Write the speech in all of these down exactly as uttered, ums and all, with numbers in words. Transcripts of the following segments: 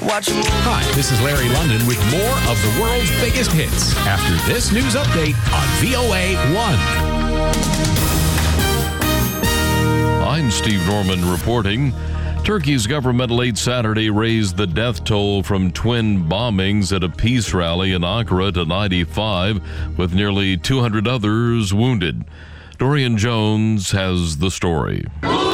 Watch a movie. Hi, this is Larry London with more of the world's biggest hits after this news update on V O A one. I'm Steve Norman reporting. Turkey's government late Saturday raised the death toll from twin bombings at a peace rally in Ankara to ninety-five, with nearly two hundred others wounded. Dorian Jones has the story.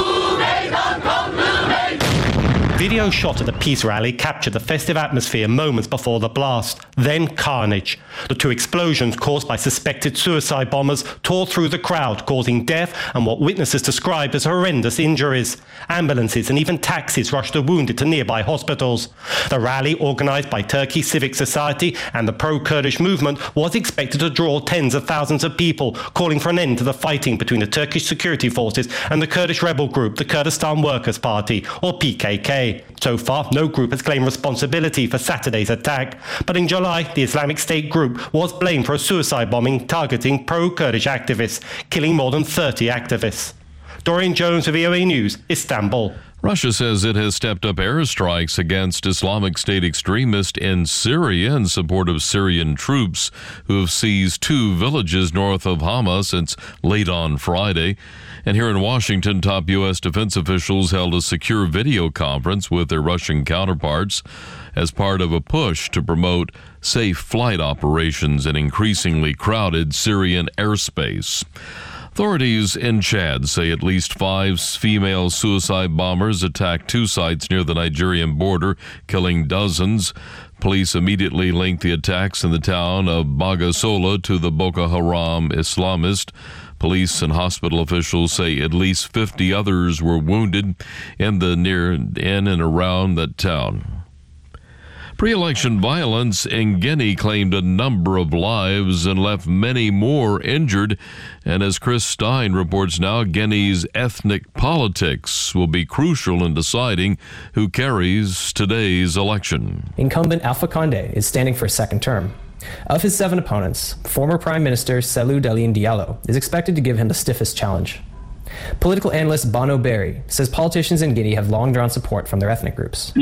Video shot at the peace rally captured the festive atmosphere moments before the blast. Then carnage. The two explosions caused by suspected suicide bombers tore through the crowd, causing death and what witnesses described as horrendous injuries. Ambulances and even taxis rushed the wounded to nearby hospitals. The rally, organised by Turkey Civic Society and the pro-Kurdish movement, was expected to draw tens of thousands of people, calling for an end to the fighting between the Turkish security forces and the Kurdish rebel group, the Kurdistan Workers' Party, or P K K. So far, no group has claimed responsibility for Saturday's attack, but in July, the Islamic State group was blamed for a suicide bombing targeting pro-Kurdish activists, killing more than thirty activists. Dorian Jones of V O A News, Istanbul. Russia says it has stepped up airstrikes against Islamic State extremists in Syria in support of Syrian troops who have seized two villages north of Hama since late on Friday. And here in Washington, top U S defense officials held a secure video conference with their Russian counterparts as part of a push to promote safe flight operations in increasingly crowded Syrian airspace. Authorities in Chad say at least five female suicide bombers attacked two sites near the Nigerian border, killing dozens. Police immediately linked the attacks in the town of Bagasola to the Boko Haram Islamist. Police and hospital officials say at least fifty others were wounded in the near in and around that town. Pre-election violence in Guinea claimed a number of lives and left many more injured. And as Chris Stein reports now, Guinea's ethnic politics will be crucial in deciding who carries today's election. Incumbent Alpha Condé is standing for a second term. Of his seven opponents, former Prime Minister Cellou Dalein Diallo is expected to give him the stiffest challenge. Political analyst Bono Berry says politicians in Guinea have long drawn support from their ethnic groups.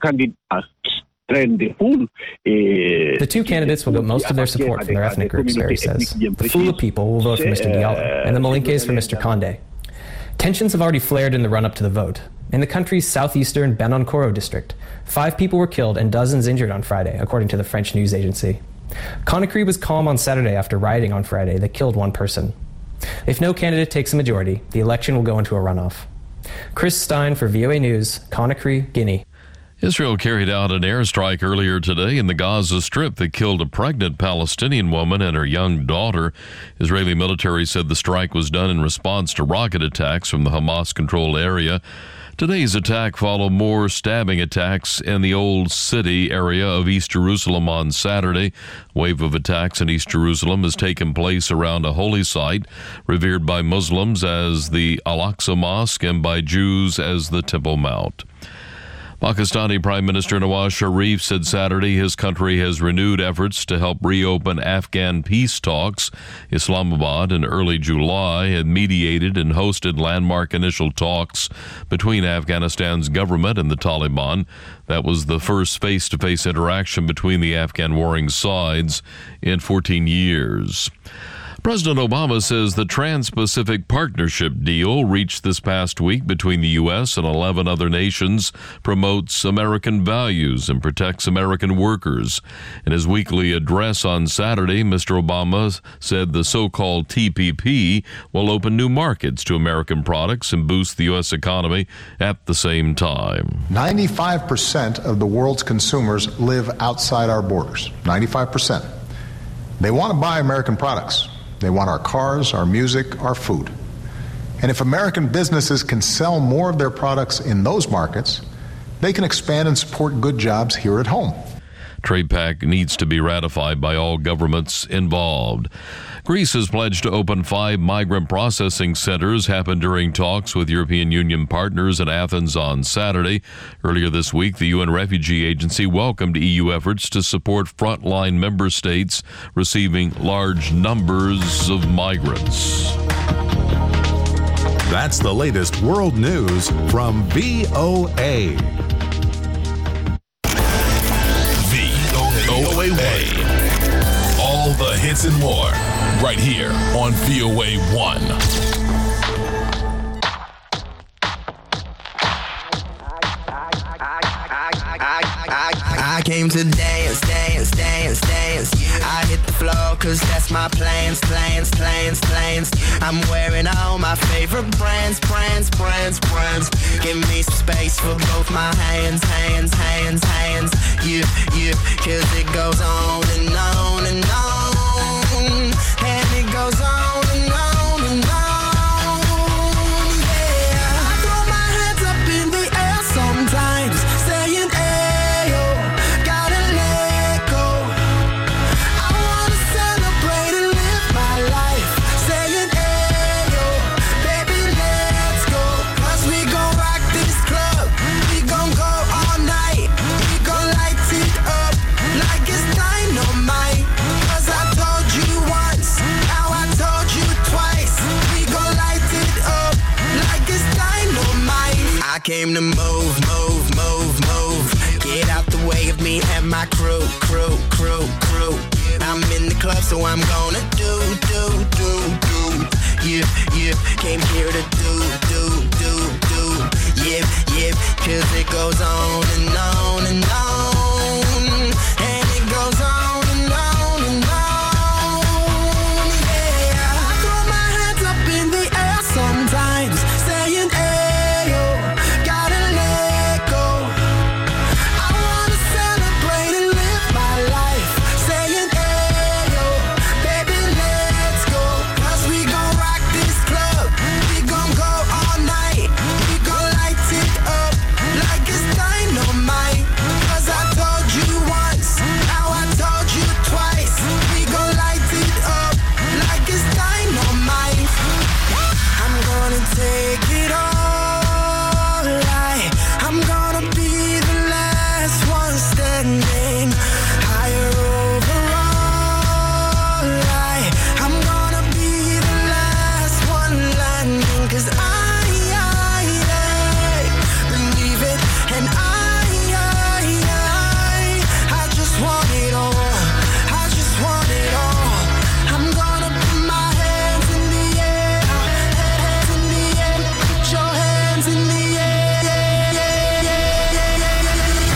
The two candidates will get most of their support from their ethnic groups, Berry says. The Fula people will vote for Mister Diallo, and the Malinkes for Mister Condé. Tensions have already flared in the run-up to the vote. In the country's southeastern Banankoro district, five people were killed and dozens injured on Friday, according to the French news agency. Conakry was calm on Saturday after rioting on Friday that killed one person. If no candidate takes a majority, the election will go into a runoff. Chris Stein for V O A News, Conakry, Guinea. Israel carried out an airstrike earlier today in the Gaza Strip that killed a pregnant Palestinian woman and her young daughter. Israeli military said the strike was done in response to rocket attacks from the Hamas-controlled area. Today's attack followed more stabbing attacks in the Old City area of East Jerusalem on Saturday. A wave of attacks in East Jerusalem has taken place around a holy site revered by Muslims as the Al-Aqsa Mosque and by Jews as the Temple Mount. Pakistani Prime Minister Nawaz Sharif said Saturday his country has renewed efforts to help reopen Afghan peace talks. Islamabad in early July had mediated and hosted landmark initial talks between Afghanistan's government and the Taliban. That was the first face-to-face interaction between the Afghan warring sides in fourteen years. President Obama says the Trans-Pacific Partnership deal reached this past week between the U S and eleven other nations promotes American values and protects American workers. In his weekly address on Saturday, Mister Obama said the so-called T P P will open new markets to American products and boost the U S economy at the same time. ninety-five percent of the world's consumers live outside our borders. ninety-five percent. They want to buy American products. They want our cars, our music, our food. And if American businesses can sell more of their products in those markets, they can expand and support good jobs here at home. Trade pact needs to be ratified by all governments involved. Greece has pledged to open five migrant processing centers, happened during talks with European Union partners in Athens on Saturday. Earlier this week, the U N Refugee Agency welcomed E U efforts to support frontline member states receiving large numbers of migrants. That's the latest world news from V O A. the hits and more, right here on V O A one. I came to dance, dance, dance, dance. I hit the floor cause that's my plans, plans, plans, plans. I'm wearing all my favorite brands, brands, brands, brands. Give me some space for both my hands, hands, hands, hands. Yeah, yeah, cause it goes on and on and on. And it goes on and on and on. Yeah, I throw my hands up in the air sometimes, saying, ayo, gotta let go. I wanna celebrate and live my life, saying, ayo, baby, let's go. Cause we gon' rock this club, we gon' go all night. We gon' light it up like it's dynamite. Cause I told you once, now I told you twice. We gon' light it up like it's dynamite. I came to move, move, move, move. Get out the way of me and my crew, crew, crew, crew. I'm in the club, so I'm gonna do, do, do, do. Yeah, yeah, came here to do, do, do, do. Yeah, yeah, cause it goes on and on and on. And it goes on and on and on. Yeah, I throw my hands up in the air sometimes, saying, ayo, gotta let go. I wanna celebrate and live my life, saying, ayo, baby, let's go. Cause we gon' rock this club, we gon' go all night. We gon' light it up like it's dynamite. Cause I told you once, now I told you twice. We gon' light it up like it's dynamite. I'm gonna take it all, right. I'm gonna be the last one standing. Higher overall, right. I'm gonna be the last one landing. Cause I, I, I believe it. And I, I, I, I just want it all. I just want it all. I'm gonna put my hands in the air, hands in the air. Put your hands in the air. Yeah, yeah, yeah, yeah,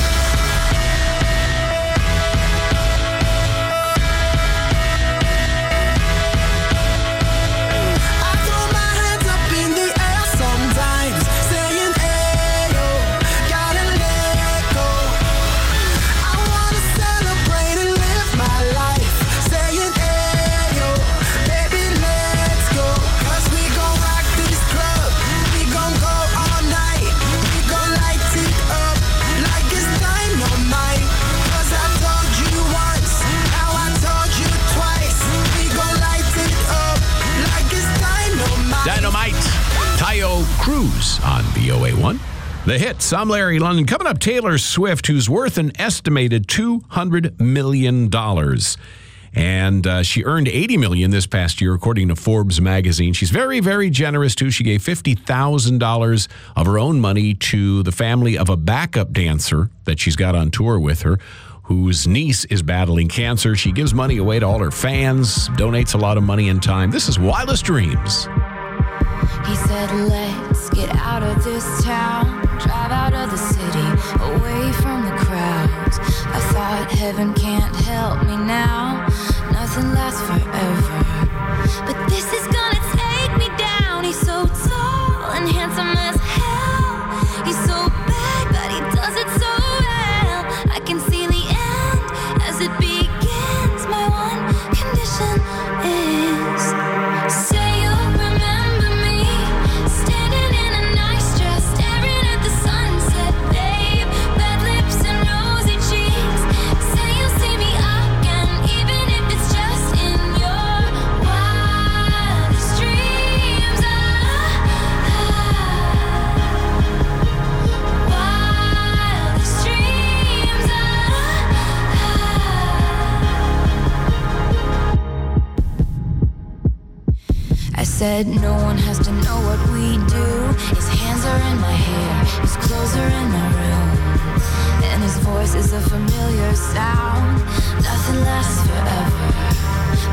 I throw my hands up in the air sometimes, saying, ayo, gotta let go. I wanna celebrate and live my life, saying, ayo, baby, let's go. Cause we gon' rock this club, we gon' go all night. We gon' light it up like it's dynamite. Cause I told you once, now I told you twice. We gon' light it up like it's dynamite. Dynamite. Tayo Cruz on V O A one. The hits. I'm Larry London. Coming up, Taylor Swift, who's worth an estimated two hundred million dollars. And uh, she earned eighty million dollars this past year, according to Forbes magazine. She's very, very generous, too. She gave fifty thousand dollars of her own money to the family of a backup dancer that she's got on tour with her, whose niece is battling cancer. She gives money away to all her fans, donates a lot of money and time. This is Wildest Dreams. He said, let's get out of this town, drive out of the city, away from the crowds. I thought heaven can't help me now, nothing lasts forever. But this is gonna take me down. He's so tall and handsome as hell. He's so bad, but he does it so well. I can see the end as it begins. My one condition is, say you'll remember me, standing in a nice dress, staring at the sunset, babe. Red lips and rosy cheeks. Say you'll see me again, even if it's just in your wildest dreams. Ah, ah, wildest dreams. Ah, ah. I said no one has to know what we do. His hands are in my hair, his clothes are in my room, and his voice is a familiar sound. Nothing lasts forever,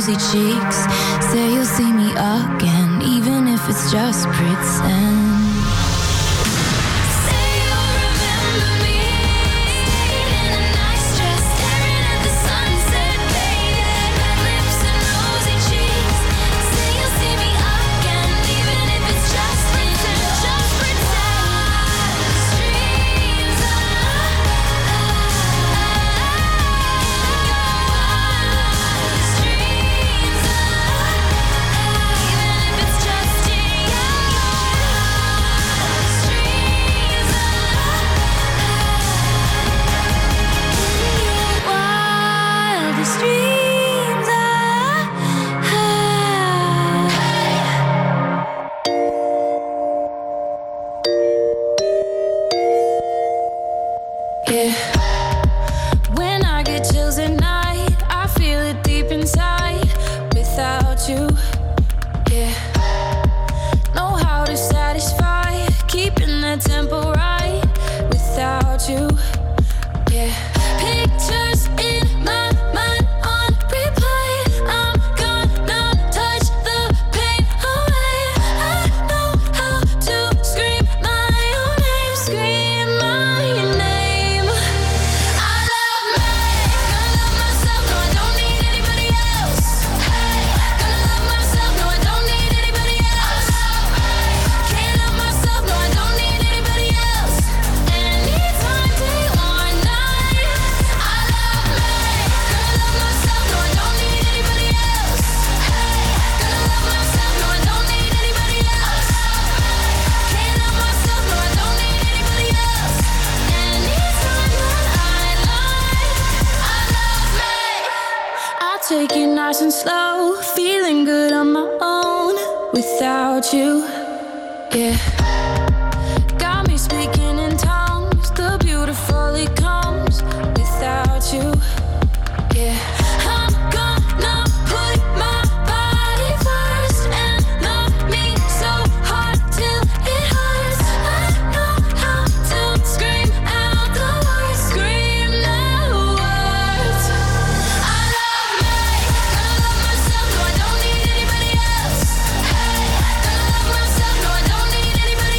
rosy cheeks. Say you'll see me again, even if it's just pretend. Take it nice and slow, feeling good on my own without you, yeah. Got me speaking in tongues, the beautiful it comes without you, yeah. I'm gonna put my body first and love me so hard till it hurts. I know how to scream out the words, scream the words. I love me. Myself, no, I don't need anybody else. Hey, gonna love myself, no, I don't need anybody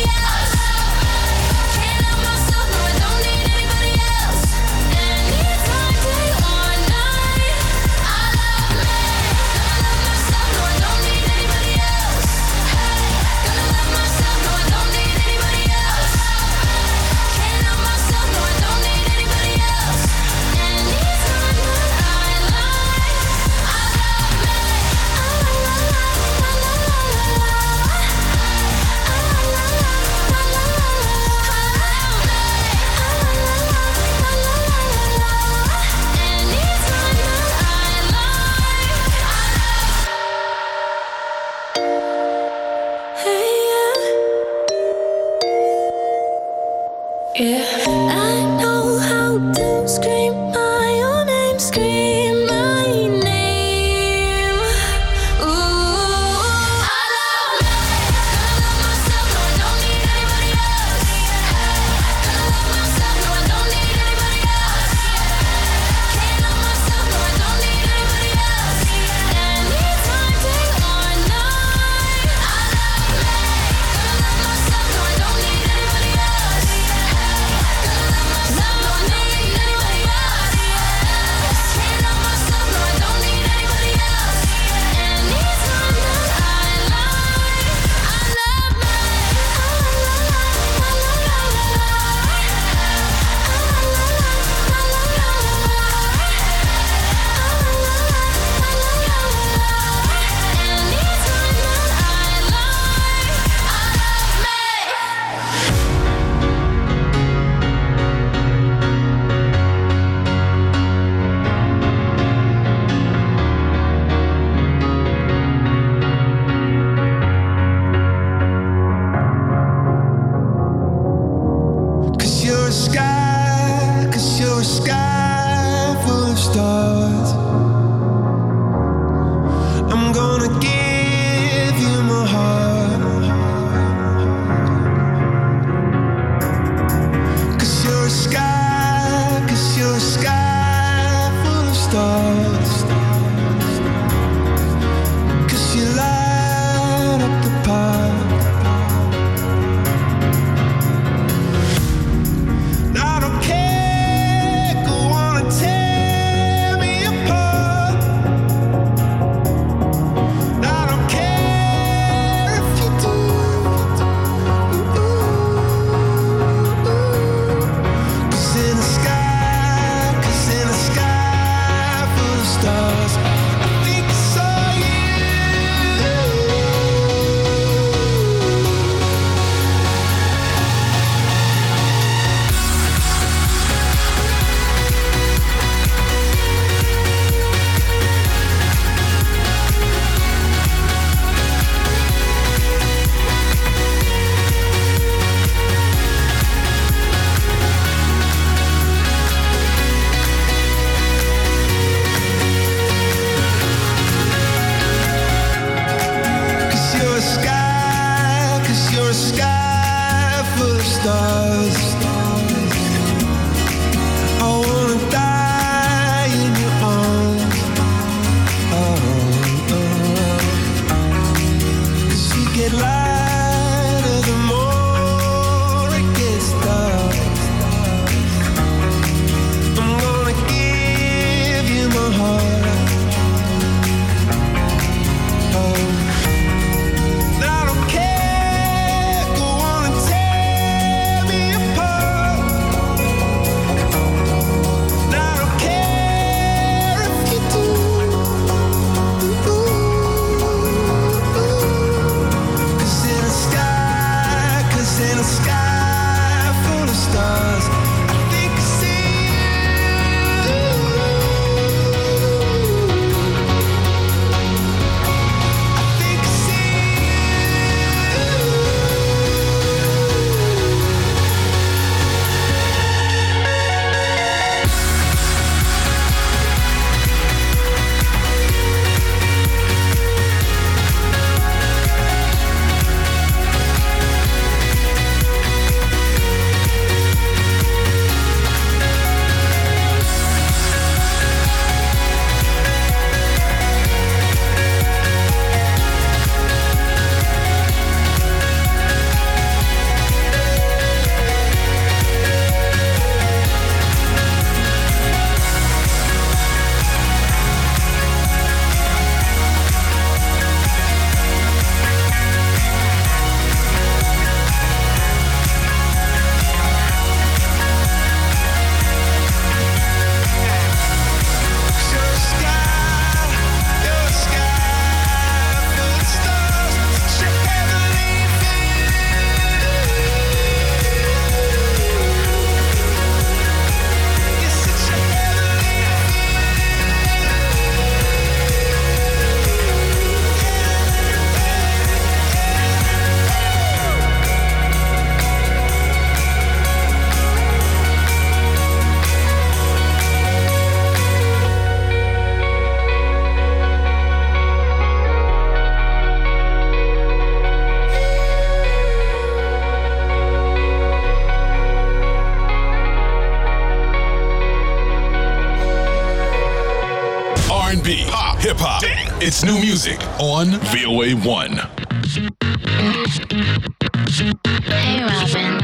brighter, the more it gets dark. I'm gonna give you my heart. Oh, I don't care, go on and tear me apart. I don't care if you do. Cause in a sky, cause in a sky full of stars, I think I see you. I think I see R and B, pop, hip hop. It's new music on V O A one. Hey, Robin.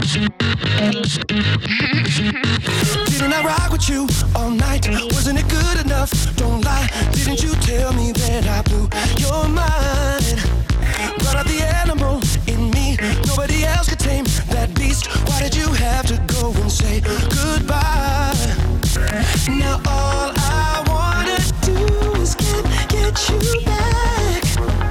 Didn't I rock with you all night? Wasn't it good enough? Don't lie. Didn't you tell me that I blew your mind? Brought out the animal in me. Nobody else could tame that beast. Why did you have to go and say goodbye? Now all I wanna do is get, get you back.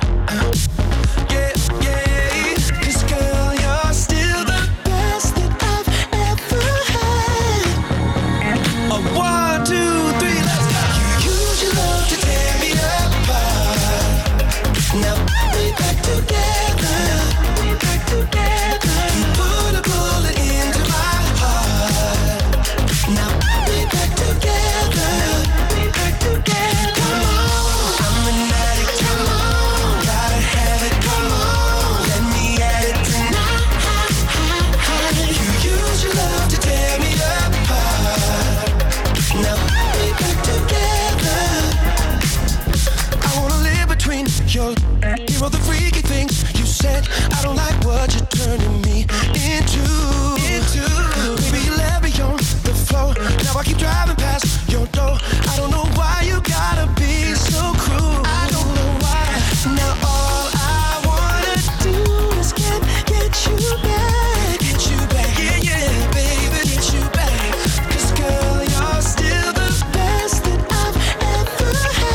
Yeah, yeah. 'Cause girl, you're still the best that I've ever had. A one, two, three, let's go. You use your love to tear me apart. Now put me back together. Put me back together. You put a bullet into my heart. Now put me back together. Put me back together. Come on, I'm an addict. Come on, gotta have it. Come on, let me at it tonight. You use your love to tear me apart. Now put me back together. I wanna live between your hero, the freaky things you said. I don't like what you're turning me into. Into. Baby, you left me on the floor. Now I keep driving past your door. I don't know why you gotta be so cruel. I don't know why. Now all I wanna do is get, get you back. Get you back. Yeah, yeah, baby, get you back. 'Cause girl, you're still the best that I've ever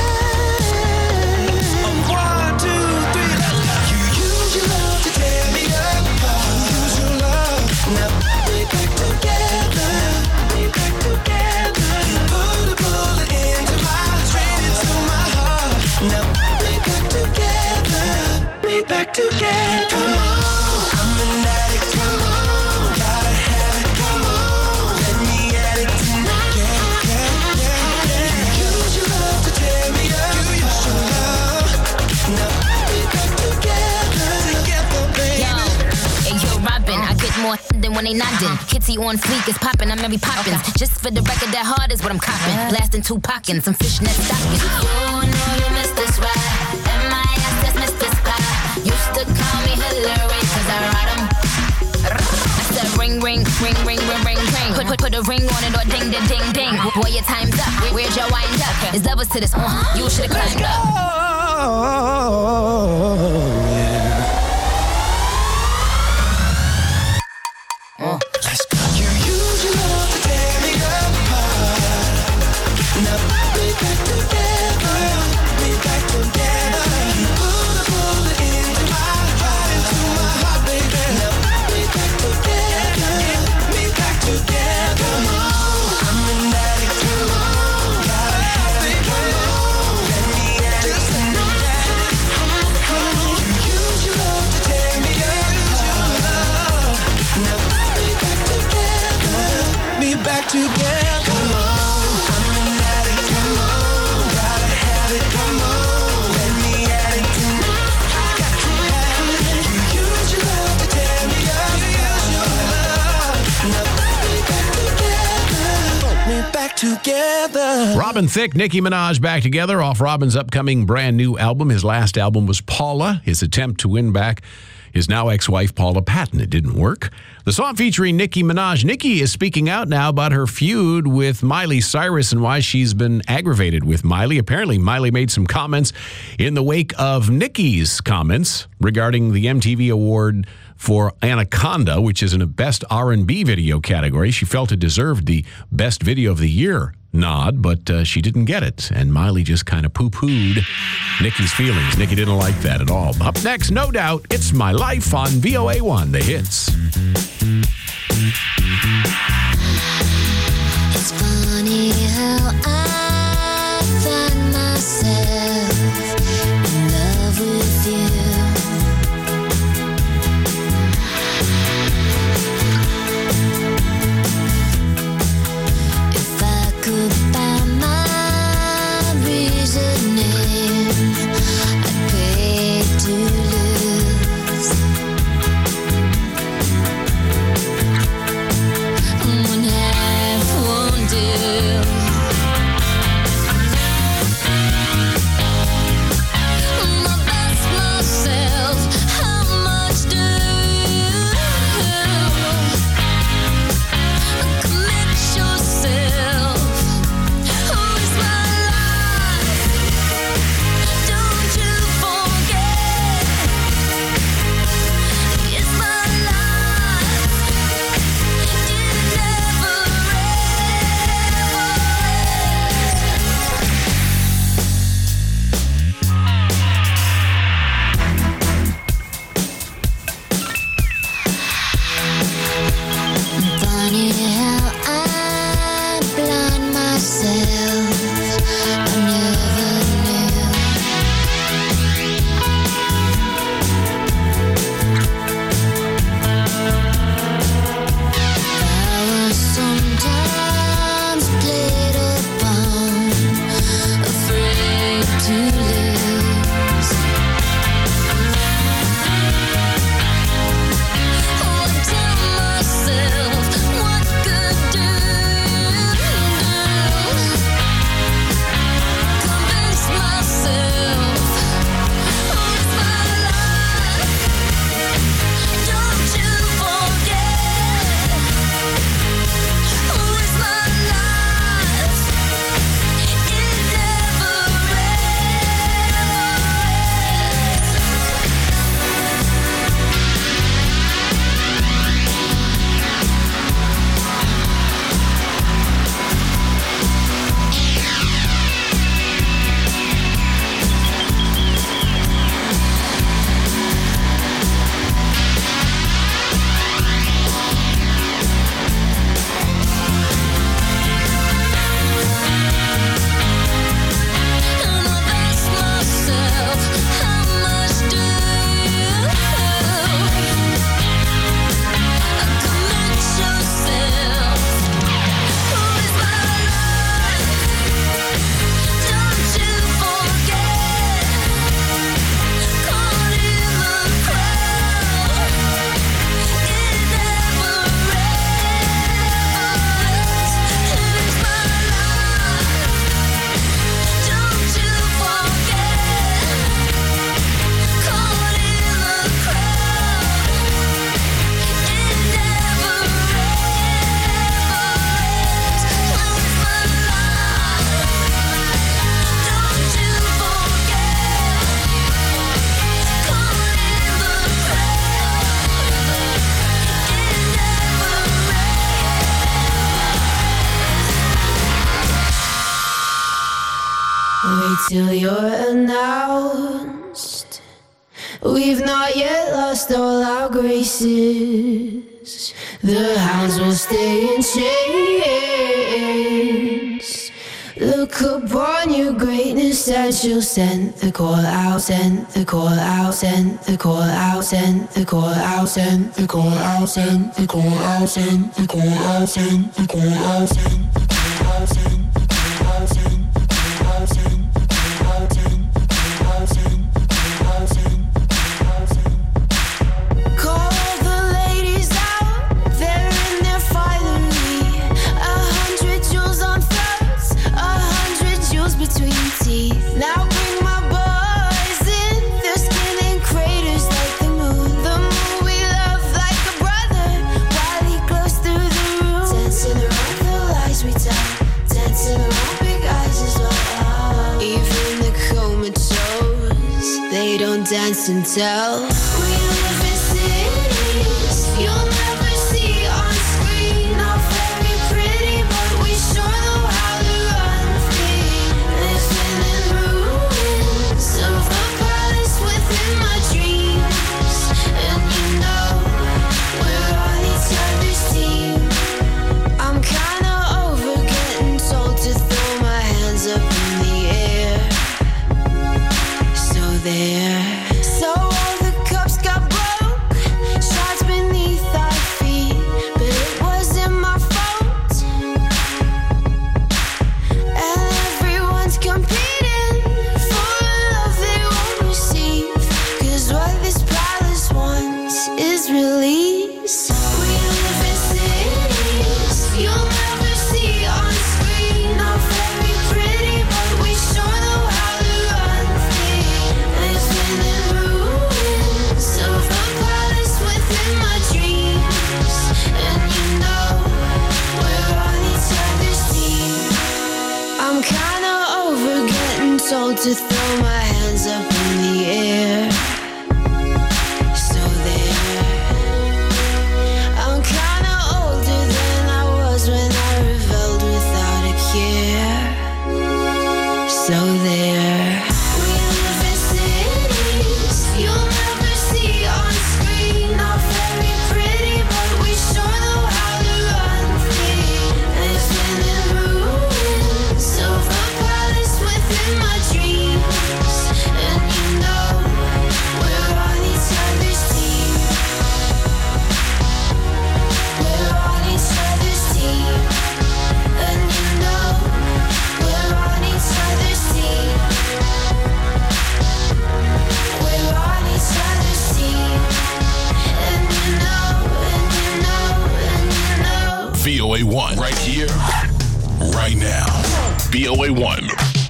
had. One, two, three, let's go. You use your love to tear me apart. Use your love. Now put me back together. Put me back together. You put a bullet into my straight into my heart. Now put me back together. Put me back together. Come on, I'm an addict. Come on, gotta have it. Come on, let me at it tonight. Yeah, yeah, yeah, yeah. You use your love to tear me up. You use your love. Now put me back together. Together, baby. Yo, hey, yo, Robin, I get more than when they nodding. Kitty on fleek is popping, I'm Mary Poppins. Just for the record, that hard is what I'm copping. Blasting two pockets, some fishnet stockings. You know you missed this ride. M I S, that's Mister Spy. Used to call me Hillary, cause I ride 'em. I said ring, ring, ring, ring, ring, ring, ring. Put, put, put a ring on it or ding, ding, ding, ding. Boy, your time's up. Where's your wind up? There's levels to this. Uh, you should've climbed up. Uh. Let's go. You use your love to tear me apart. Now put me back together. Put me back together. You pull it, pull it into my heart, into my heart, baby. Now put me back together. Get me back together. Come on, I'm an addict. Come on, gotta have it. Come on, let me at it tonight. You use your love to tear me apart. Now put me back together. Me back together. Come on, I'm an addict. Come on, gotta have it. Come on, let me at it tonight. Got to have it. You use your love to tear me up. Use your love. Now put me back together. Put me back together. Robin Thicke, Nicki Minaj back together off Robin's upcoming brand new album. His last album was Paula, his attempt to win back his now ex-wife Paula Patton. It didn't work. The song featuring Nicki Minaj. Nicki is speaking out now about her feud with Miley Cyrus and why she's been aggravated with Miley. Apparently, Miley made some comments in the wake of Nicki's comments regarding the M T V award for Anaconda, which is in a Best R and B video category. She felt it deserved the Best Video of the Year nod, but uh, she didn't get it. And Miley just kind of poo-pooed Nicki's feelings. Nicki didn't like that at all. Up next, no doubt, It's My Life on V O A one, The Hits. It's funny how I find myself in love with you. If I could find my reasoning, I'd pay to lose. One half won't do. me till you're announced. We've not yet lost all our graces. The hounds will stay in chains. Look upon your greatness as you'll send the call out, send the call out, send the call out, send the call out, send the call out, send the call out, send the call out, send the call out, send the call out, send the call out, send the call out, send the call out, send the call out, send the call out, send the call out, send. Call the ladies out, they're in their finery. A hundred jewels on throats, a hundred jewels between teeth. Now bring my boys in, their skin in craters like the moon. The moon we love like a brother, while he glows through the room. Dancing around the lies we tell, dancing around big eyes as well. Even the comatose, they don't dance and tell. We live in cities you'll never see on screen. Not very pretty, but we sure know how to run free. Living in ruins of a palace within my dreams. And you know, we're on each other's team. I'm kinda over getting told to throw my hands up in the air. So there. So all the cups got broke, shards beneath our feet, but it wasn't my fault. And everyone's competing for a love they won't receive, 'cause what this palace wants is release. We live in cities you'll never see on screen. Not very pretty, but we sure know how to run free. Living in ruins of a palace within my dreams. And you know, we're on each other's team. I'm kinda over getting told to throw my hands up in the air. So there. I'm kinda older than I was when I rebelled without a care. So there. We live in cities you'll never see on screen. Not very pretty, but we sure know how to run free. Living in ruins of a palace within my dreams. And you know, we're on each other's team. We're on each other's team. And you know, we're on each other's team. We're on each other's team. And you know, and you know, and you know. V O A one, right here, right now. V O A one.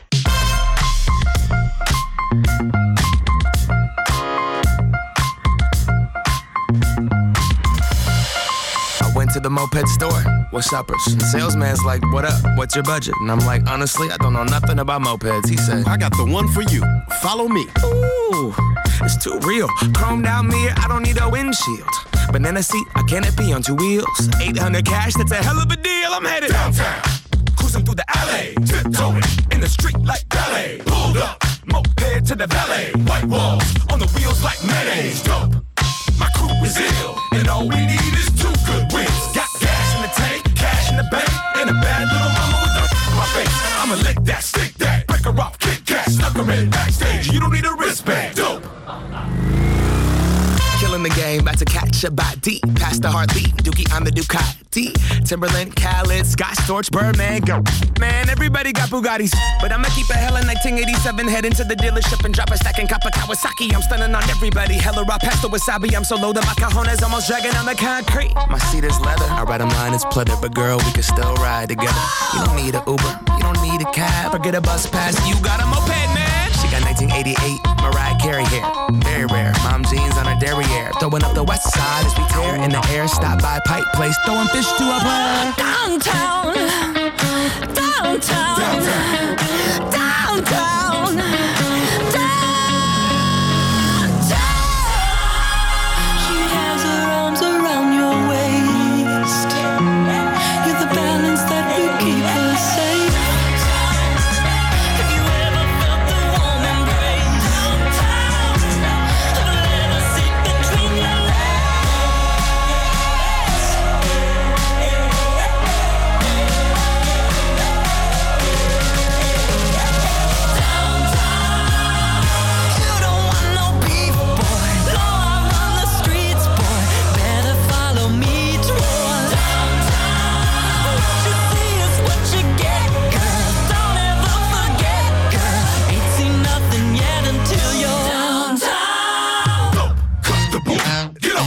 I went to the moped store, what's uppers? The salesman's like, what up, what's your budget? And I'm like, honestly, I don't know nothing about mopeds. He said, I got the one for you, follow me. Ooh, it's too real. Chromed out mirror, I don't need a windshield. Banana seat, a canopy on two wheels. eight hundred cash, that's a hell of a deal. I'm headed downtown, cruising through the alley, tiptoeing in the street like ballet. Pulled up, moped to the valet. White walls on the wheels like mayonnaise. Dope, my crew is ill, and all we need is two good wins. Got gas in the tank, cash in the bank, and a bad little mama with a on my face. I'ma lick that, stick that, break her off, kick cash, snuck her in backstage. You don't need a wristband. Dope. Killing the game, about to catch a body. Past the heartbeat, Dookie, I'm the Ducati. Timberland, Khaled, Scott Storch, Birdman, go. Man, everybody got Bugattis. But I'ma keep a hella nineteen eighty-seven, head into the dealership and drop a stack and cop a Kawasaki. I'm stunning on everybody, hella raw pasta wasabi. I'm so low that my cajones almost dragging on the concrete. My seat is leather, I ride a line, it's pleather. But girl, we can still ride together. You don't need a Uber, you don't need a cab. Forget a bus pass, you got a moped, man. She got nineteen eighty-eight, Mariah Carey hair. Very rare, mom jeans on her derriere. Throwing up the west side as we tear in the air. Stop by Pipe Place, throwing fish to a player. Downtown, downtown, downtown, downtown, downtown. She has her arms around your waist. You're the balance that will keep her safe. Have you ever felt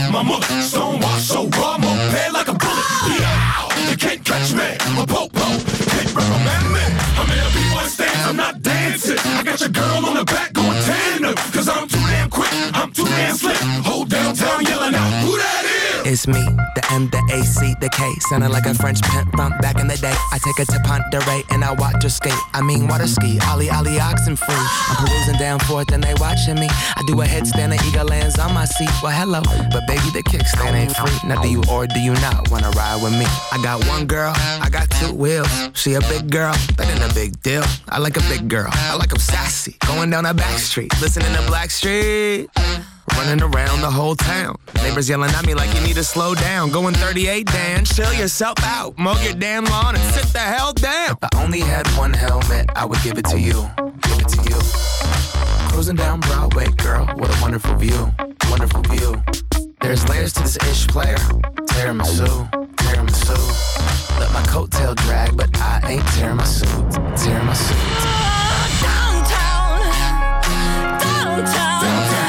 My mother, stonewashed, so raw, more paid like a bullet. Yeah, you can't catch me. I'm a po-po, can't reprimand me. I'm in a b-boy stance, I'm not dancing. I got your girl on the back going tandem. Cause I'm too damn quick, I'm too damn slick. Whole downtown yelling out, who that is? It's me, the M, the A, C, the K. Sounding like a French pimp from back in the day. I take her to Ponderay and I watch her skate. I mean water ski, ollie, ollie, oxen free. I'm perusing down Fourth and they watching me. I do a headstand, the eagle lands on my seat. Well, hello, but baby, the kickstand ain't free. Now do you or do you not wanna ride with me? I got one girl, I got two wheels. She a big girl, that ain't a big deal. I like a big girl, I like 'em sassy. Going down a back street, listening to Blackstreet. Running around the whole town. Neighbors yelling at me like you need to slow down. Going thirty-eight, Dan, chill yourself out. Mow your damn lawn and sit the hell down. If I only had one helmet, I would give it to you. Give it to you. Cruising down Broadway, girl, what a wonderful view. Wonderful view. There's layers to this ish player. Tiramisu, tiramisu. Let my coattail drag, but I ain't tearing my suit. Tearing my suit. Downtown, downtown. Downtown.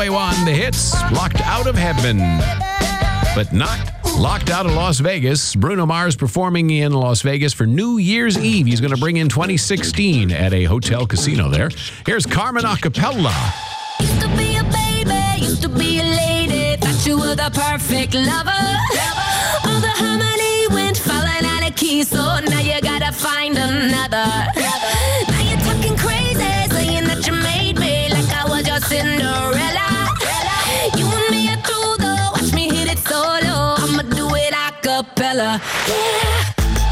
A one, the hits, locked out of heaven, but not locked out of Las Vegas. Bruno Mars performing in Las Vegas for New Year's Eve. He's going to bring in twenty sixteen at a hotel casino there. Here's Carmen Acapella. Used to be a baby, used to be a lady, thought you were the perfect lover. All the harmony went falling out of key, so now you gotta find another. Now you're talking crazy, saying that you made me like I was your Cinderella. You and me are through though, watch me hit it solo. I'ma do it a cappella. Yeah.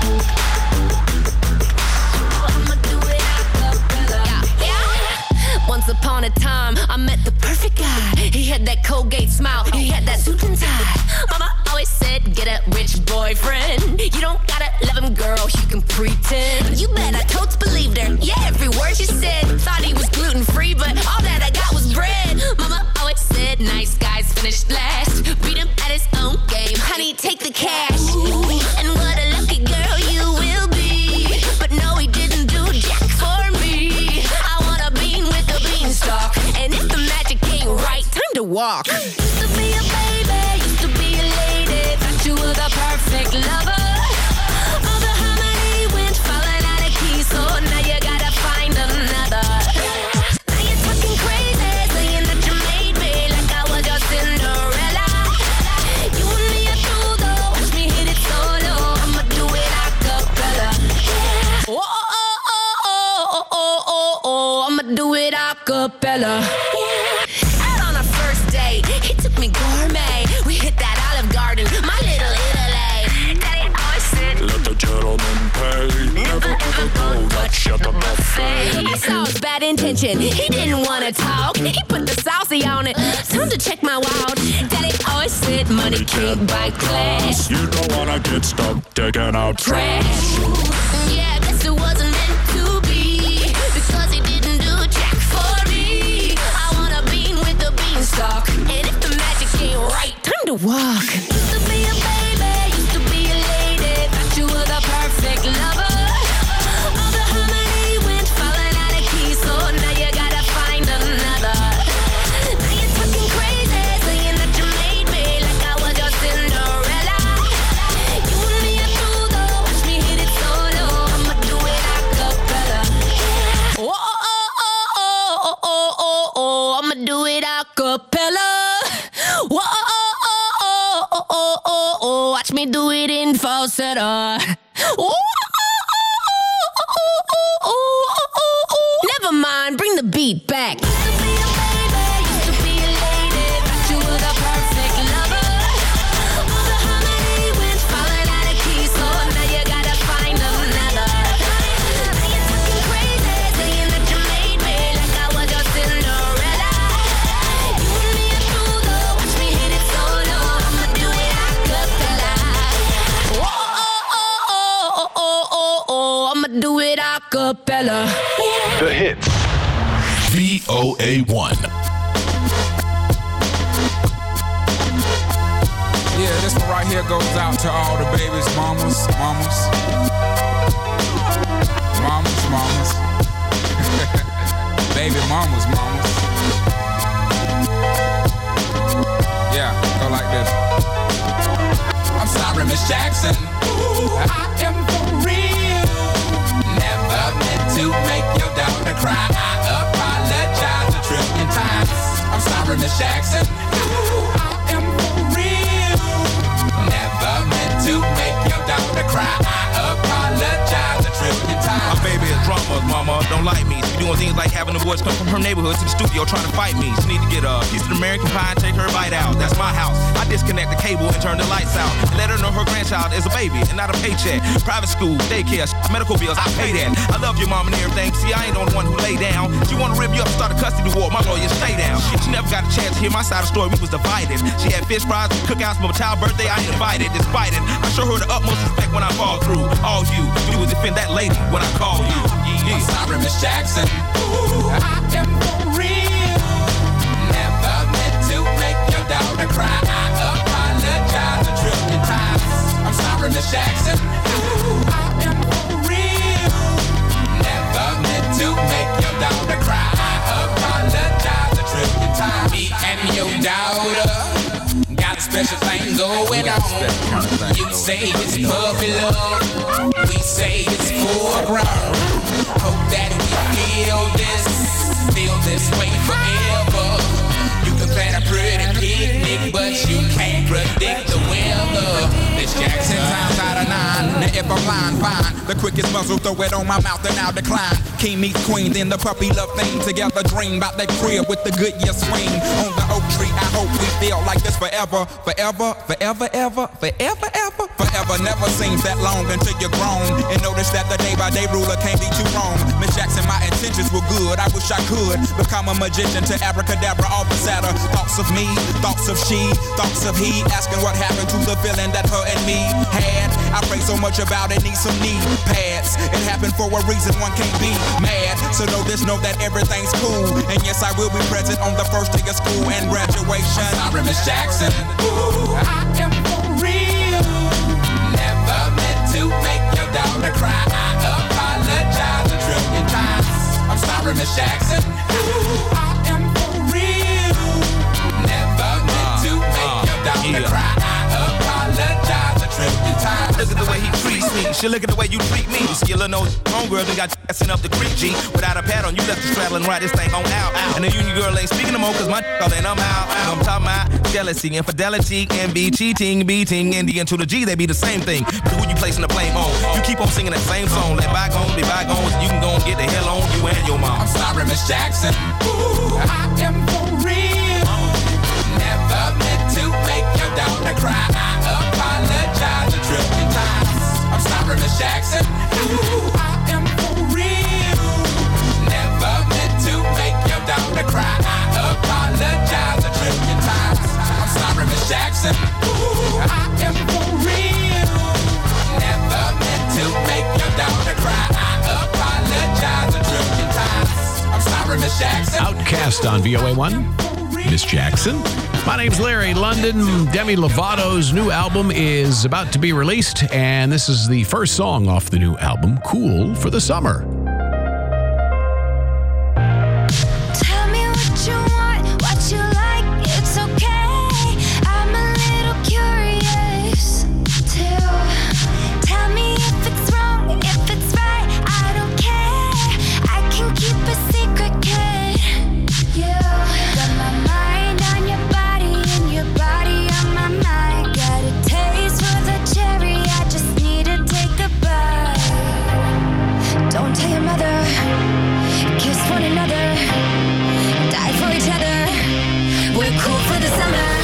Once upon a time, I met the perfect guy. He had that Colgate smile, he had that suit and tie. Mama always said, get a rich boyfriend. You don't gotta love him, girl, you can pretend. You bet I totes believed her, yeah, every word she said. Thought he was gluten-free, but all that I got was bread. Mama always said, nice guys finish last. Beat him at his own game, honey, take the cash. Ooh, and what a lucky girl you will be. But no, he didn't do jack for me. I want a bean with a beanstalk, and if the magic ain't right, time to walk. Used to be a baby, used to be a lady, thought you were the perfect lover. All the harmony went falling out of key, so now you gotta find another. Now you're talking crazy, saying that you made me like I was your Cinderella. You and me are through though, watch me hit it solo. I'ma do it a cappella. Yeah. Oh, oh, oh, oh, oh, oh, oh, oh, I'ma do it a cappella. Yeah. Out on a first date, he took me gourmet. We hit that Olive Garden, my little Italy. Daddy always said, let the gentleman pay. Never ever go, but shut the buffet. I saw his bad intention, he didn't wanna talk. He put the saucy on it, time to check my wild. Daddy always said, money can't buy class. You don't wanna get stuck taking out trash. Yeah, guess it wasn't meant to be, because he didn't do jack for me. I want a bean with a beanstalk, and if the magic ain't right, time to walk. Used to be a baby, used to be a lady, thought you were the perfect lover. All the harmony went falling out of key, so now you gotta find another. Now you're talking crazy, saying that you made me like I was your Cinderella. You and me are through though, watch me hit it solo. I'ma do it a cappella. Yeah. Oh, oh, oh, oh, oh, oh, oh, oh, I'ma do it a cappella. Whoa, oh, oh, oh, oh, oh, oh, oh, watch me do it in falsetto. Whoa, oh, oh, oh, oh, oh, oh, oh. Never mind, bring the beat back. Used to be a baby, used to be a lady, thought you were the perfect lover. All the harmony went falling out of key, so now you gotta find another. Now you're talking crazy, saying that you made me like I was your Cinderella. You and me are through though, watch me hit it solo. I'ma do it a cappella. Oh, oh, oh, oh, oh, oh, oh, oh, I'ma do it a cappella. Yeah. The hits. V O A one. Yeah, this one right here goes out to all the babies, mamas, mamas. Mamas, mamas. Baby mamas, mamas. Yeah, go like this. I'm sorry, Miss Jackson. Ooh, I am for real. Never meant to make your daughter cry. I apologize a trillion times. I'm sorry, Miss Jackson. Ooh, I am for real. Never meant to make your daughter cry. I apologize a trillion times. My baby is drama, mama, don't like me. She doing things like having the boys come from her neighborhood to the studio trying to fight me. She need to get a piece of American pie and take her bite out. That's my house. I disconnect the cable and turn the lights out. And let her know her grandchild is a baby and not a paycheck. Private school, daycare, medical bills, I pay that. I love your mom and everything. See, I ain't the only one who lay down. She wanna rip you up, start a custody war. My lawyer, stay down. She, she never got a chance to hear my side of the story. We was divided. She had fish fries, cookouts for my child's birthday. I ain't invited. Despite it, I show her the utmost respect when I fall through. All you do is defend that lady when I call you. Yeah. I'm sorry, Miss Jackson. Ooh, I am for real. Never meant to make your daughter cry. I apologize a trillion times. I'm sorry, Miss Jackson. Ooh, I am for real. Never meant to make your daughter cry. I apologize a trillion times. Me and going on. You say it's puppy love, we say it's full grown. Hope that we feel this, feel this way forever. You can plan a pretty picnic, but you can't predict the weather. It's Jackson times out of nine. Now if I'm lying, fine. The quickest muzzle, throw it on my mouth and I'll decline. King meets queen, then the puppy love thing. Together dream about that crib with the good year swing. On the oak tree, I hope we feel like this forever. Forever, forever, ever, forever, ever. Forever never seems that long until you're grown. And notice that the day by day ruler can't be too wrong. Miss Jackson, my intentions were good. I wish I could become a magician to abracadabra all the sadder. Thoughts of me, thoughts of she, thoughts of he. Asking what happened to the feeling that her and me had. I pray so much about it, need some knee pads. It happened for a reason, one can't be mad. So know this, know that everything's cool. And yes, I will be present on the first day of school and graduation. I'm sorry, Miss Jackson. Ooh, I am for real. Never meant to make your daughter cry. I apologize a trillion times. I'm sorry, Miss Jackson. Ooh, I am for real. Never meant to make your daughter yeah. cry. I apologize a trillion times. Look at the way he treats me. She look at the way you treat me. You skill no homegirl, then got sent up the creek, G. Without a pad on, you left the straddle and ride this thing on out. And the union girl ain't speaking no more, cause my all and I'm out. I'm talking about jealousy, infidelity, envy, cheating, beating, and the N to the G, they be the same thing. But who you placing the blame on? You keep on singing that same song. Let bygones be bygones, you can go and get the hell on you and your mom. I'm sorry, Miss Jackson. Ooh, I am for real. Never meant to make your daughter cry. I apologize a trillion times. I'm sorry, Miss Jackson. Ooh, I am for real. Never meant to make your daughter cry. I apologize a trillion times. I'm sorry, Miss Jackson. Ooh, I am for real. Never meant to make your daughter cry. I apologize a trillion times. I'm sorry, Miss Jackson. Outcast on V O A one. Miss Jackson. My name's Larry London. Demi Lovato's new album is about to be released, and this is the first song off the new album, Cool for the Summer. Tell me what you want, what you like, it's okay. I'm a little curious too. Tell me if it's wrong, if it's right, I don't care. I can keep a secret, kid. You got my mind on your body and your body on my mind. Got a taste for the cherry, I just need to take a bite. Don't tell your mother, kiss one another, die for each other. We're cool for the summer.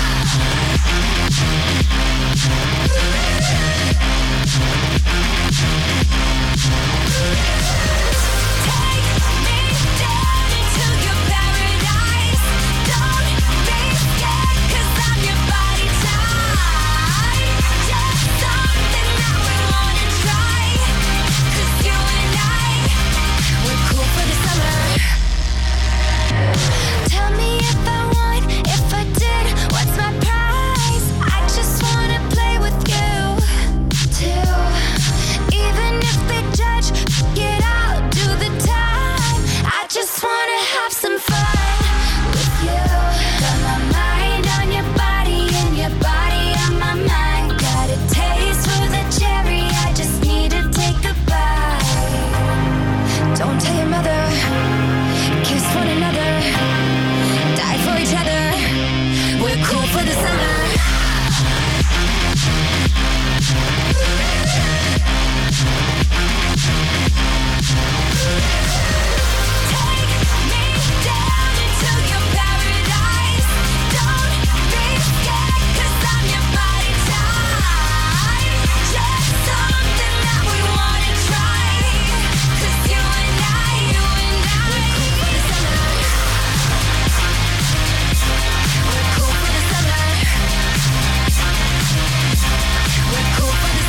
Tell me if I won, if I did, what's my prize? I just wanna play with you, too. Even if they judge, get out, do the time. I just wanna have some fun with you. Got my mind on your body and your body on my mind. Got a taste for the cherry, I just need to take a bite. Don't tell your mother, kiss one another, die for each other. We're cool for the summer. Take me down into your paradise. Don't be scared, cause I'm your body type. Just something that we wanna try. Cause you and I, you and I, we're cool for the summer. We're cool for the summer. We're cool for the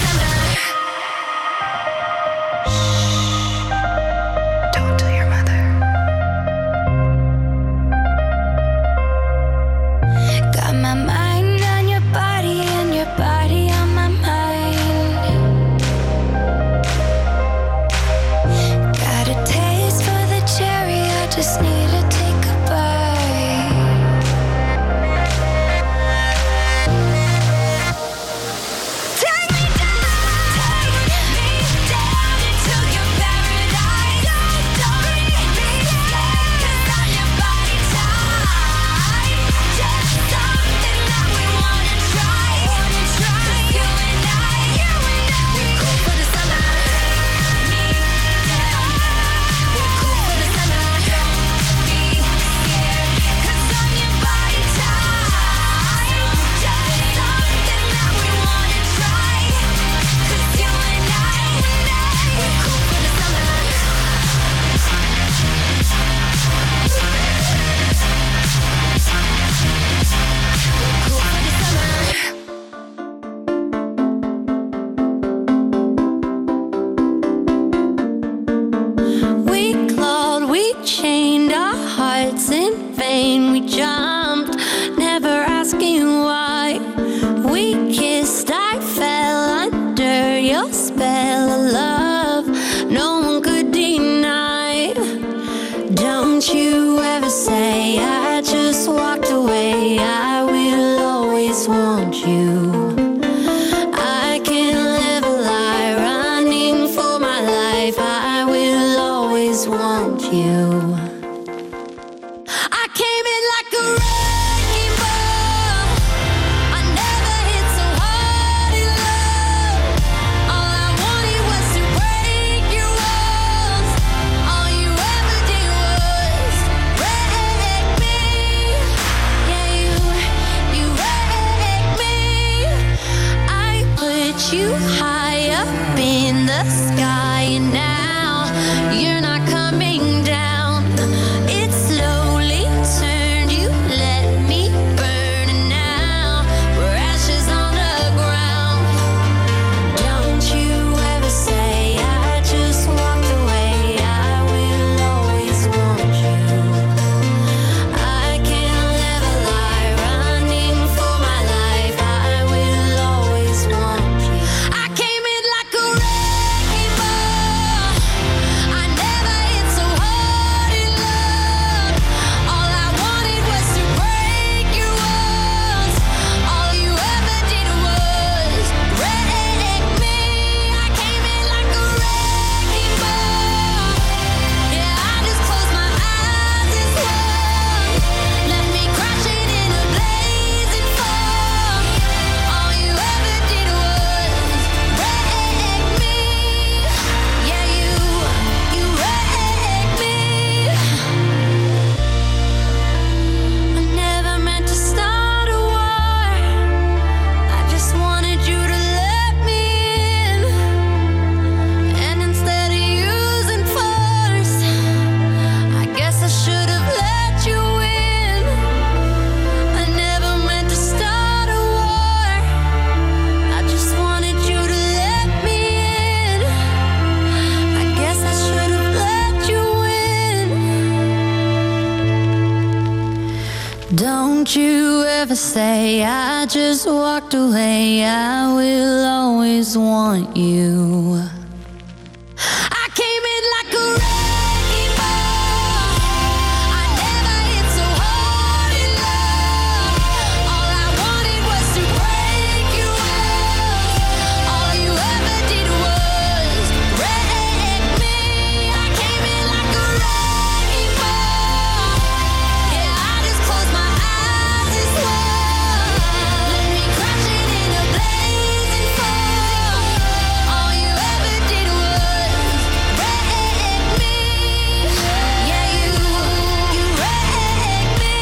Don't you ever say I just walked away. I will always want you. I came in like a wrecking ball. I never hit so hard in love. All I wanted was to break your will. All you ever did was wreck me. I came in like a wrecking ball. Yeah, I just closed my eyes and swore. Let me crash it in a blazing fall. All you ever did was wreck me. Yeah, you, you wrecked me.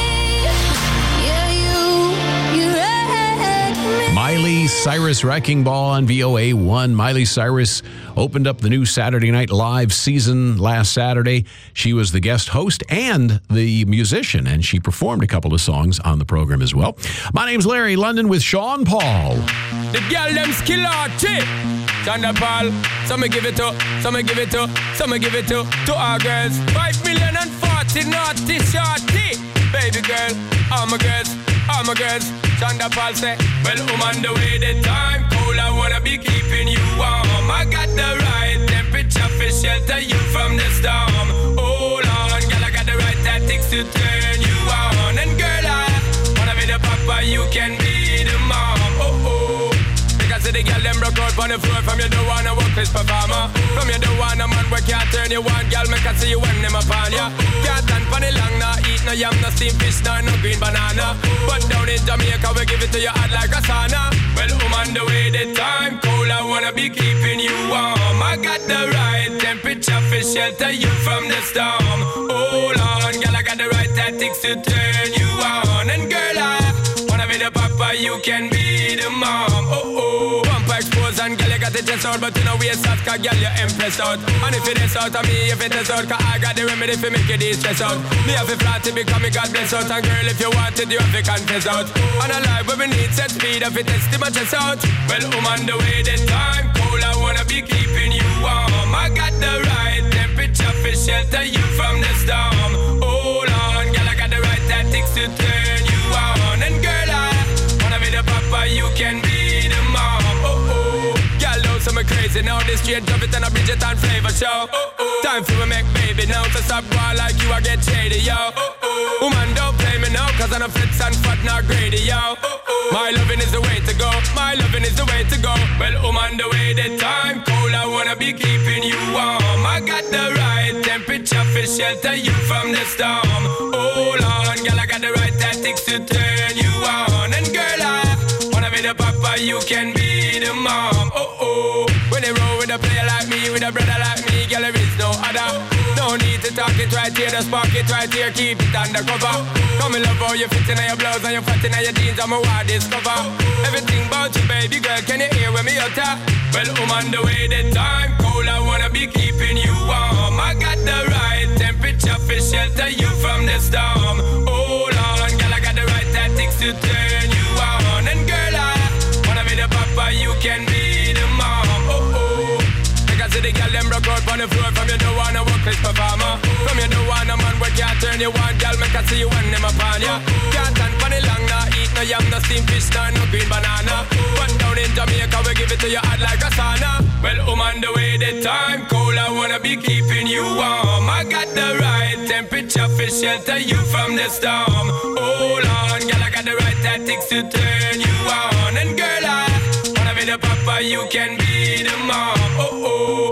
Yeah, you, you wrecked me. Miley Cyrus Wrecking Ball on V O A one. Miley Cyrus opened up the new Saturday Night Live season last Saturday. She was the guest host and the musician, and she performed a couple of songs on the program as well. My name's Larry London with Sean Paul. The girl them skill arty. Chanda Paul, some give it to, some give it to, some give it to, to our girls. Five million and forty naughty shorty. Baby girl, all my girls, all my girls. Chanda Paul say, well, I'm on the way, the time cold, I wanna be keeping you warm. I got the right temperature for shelter you from the storm. Hold on, girl, I got the right tactics to turn you on. And girl, I wanna be the papa, you can be the mom. Oh, oh. Because the girl, them broke out on the floor. From you don't wanna work this performer. From you don't wanna man where can't turn you on. Girl, make I see you when them upon ya. Can't stand for the long, nah eat no yam, no steamed fish, nah, no green banana. But down in Jamaica, we give it to you hot like a sauna. Well, I'm on the way, the time cold, I wanna be keeping you warm. I got the right temperature for shelter you from the storm. Hold on, girl, I got the right tactics to turn you on. And girl, I wanna be the papa, you can be the mom. Oh, oh. Bumper expose and girl, you got the chest out, but you know we out, cause girl, you impress out. And if it is out of me, if it is out, cause I got the remedy for make it stress out. Me have a flat to become me God bless out. And girl, if you want it, you have to confess out. And a life where we need set speed, if it is too much chest out. Well, I'm on the way, the time cold, I wanna be keeping you warm. I got the right temperature for shelter you from the storm. Hold on, girl, I got the right tactics to turn you on. And girl, I wanna be the papa, you can be the mom. Oh, oh. Girl, know some crazy now. This straight drop it and a Bridget and flavor show. Oh, oh. Time for me make baby now. So stop going like you, I get shady, yo. Oh, oh. Woman, don't play me now, cause I'm a fits and fat, not greedy, yo. Oh, oh. My loving is the way to go. My loving is the way to go. Well, I'm on the way, the time cold, I wanna be keeping you warm. I got the right temperature for shelter you from the storm. Hold on, girl, I got the right tactics to turn you on. And girl, I wanna be the papa, you can be the mom. Oh, oh. When they roll with a player like me, with a brother like me, girl, there is no other. No need to talk it right here, just spark it right here, keep it undercover. Come in love how you fit in your blouse and you fat in your jeans, I'm a wild discover. Everything about you, baby girl, can you hear when me utter? Well, I'm on the way, the time cold, I wanna be keeping you warm. I got the right temperature for shelter you from the storm. Hold on, girl, I got the right tactics to turn you on. And girl, I wanna be the papa, you can be the mom. Oh, oh. Because the girl, them broke out on the floor. From you don't wanna work this performer. From you don't wanna man where can't turn you on. Girl, make I see you when them upon ya. Can't stand for the long, nah eat no yam, no steamed fish, nah, no green banana. But down in Jamaica, we give it to you hot like a sauna. Well, I'm on the way, the time cold, I wanna be keeping you warm. I got the right temperature for shelter you from the storm. Hold on, girl, I got the right tactics to turn you on. And girl, I wanna be the papa, you can be the mom. Oh, oh.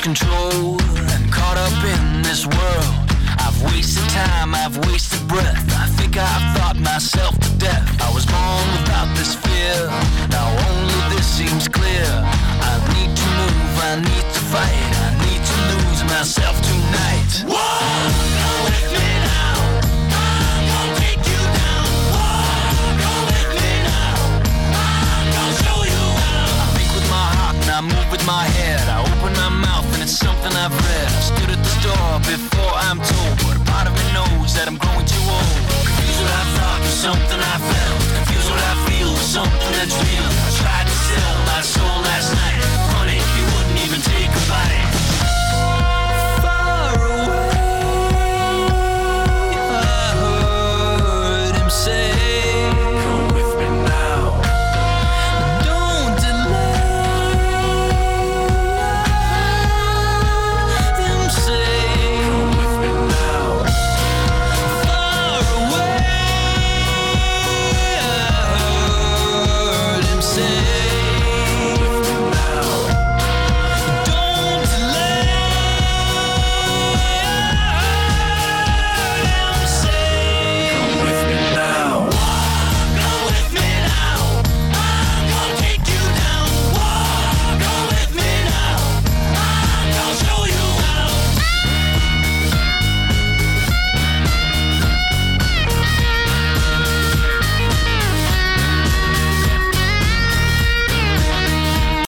control and caught up in this world. I've wasted time, I've wasted breath. I think I've thought myself to death. I was born without this fear. Now only this seems clear. I need to move, I need to fight. I need to lose myself tonight. Walk with me now. I'm gonna take you down. Walk with me now. I'm gonna show you how. I think with my heart and I move with my head. I open my mouth and it's something I've read. I stood at the store before I'm told, but a part of me knows that I'm growing too old. Confused what I thought was something I felt. Confused what I feel was something that's real. I tried to sell my soul